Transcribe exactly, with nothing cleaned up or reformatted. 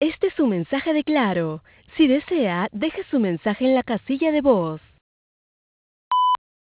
Este es su mensaje de Claro. Si desea, deje su mensaje en la casilla de voz.